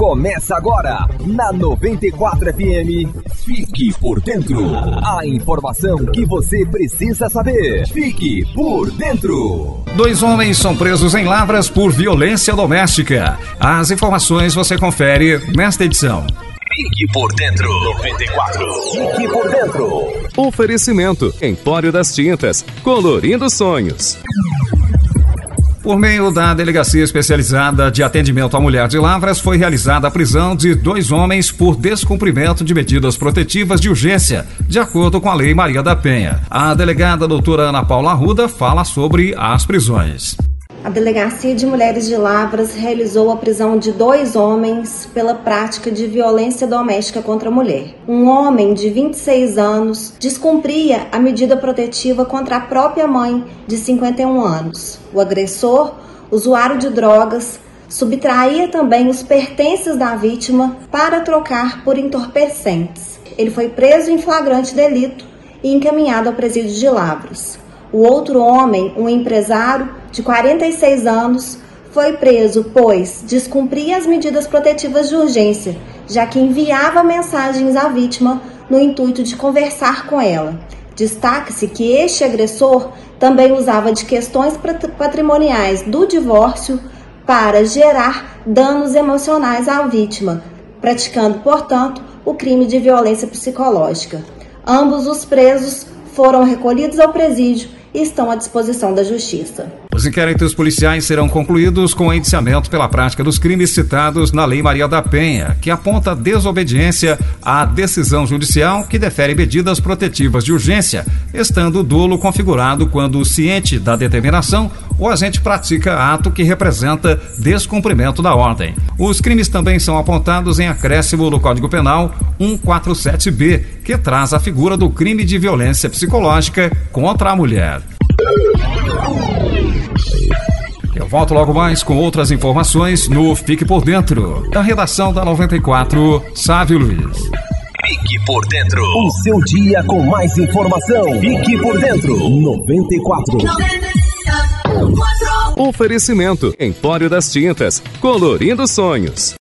Começa agora, na 94 FM. Fique por dentro. A informação que você precisa saber. Fique por dentro. 2 homens são presos em Lavras por violência doméstica. As informações você confere nesta edição. Fique por dentro. 94. Fique por dentro. Oferecimento: Empório das Tintas, colorindo sonhos. Por meio da Delegacia Especializada de Atendimento à Mulher de Lavras, foi realizada a prisão de 2 homens por descumprimento de medidas protetivas de urgência, de acordo com a Lei Maria da Penha. A delegada doutora Ana Paula Arruda fala sobre as prisões. A Delegacia de Mulheres de Lavras realizou a prisão de 2 homens pela prática de violência doméstica contra a mulher. Um homem de 26 anos descumpria a medida protetiva contra a própria mãe de 51 anos. O agressor, usuário de drogas, subtraía também os pertences da vítima para trocar por entorpecentes. Ele foi preso em flagrante delito e encaminhado ao presídio de Lavras. O outro homem, um empresário de 46 anos, foi preso pois descumpria as medidas protetivas de urgência, já que enviava mensagens à vítima no intuito de conversar com ela. Destaque-se que este agressor também usava de questões patrimoniais do divórcio para gerar danos emocionais à vítima, praticando, portanto, o crime de violência psicológica. Ambos os presos foram recolhidos ao presídio e estão à disposição da Justiça. Os inquéritos policiais serão concluídos com o indiciamento pela prática dos crimes citados na Lei Maria da Penha, que aponta desobediência à decisão judicial que defere medidas protetivas de urgência, estando o dolo configurado quando, ciente da determinação, o agente pratica ato que representa descumprimento da ordem. Os crimes também são apontados em acréscimo no Código Penal 147B, que traz a figura do crime de violência psicológica contra a mulher. Eu volto logo mais com outras informações no Fique por Dentro, da redação da 94, Sávio Luiz. Fique por dentro. O seu dia com mais informação. Fique por dentro. 94. Oferecimento: Empório das Tintas, colorindo sonhos.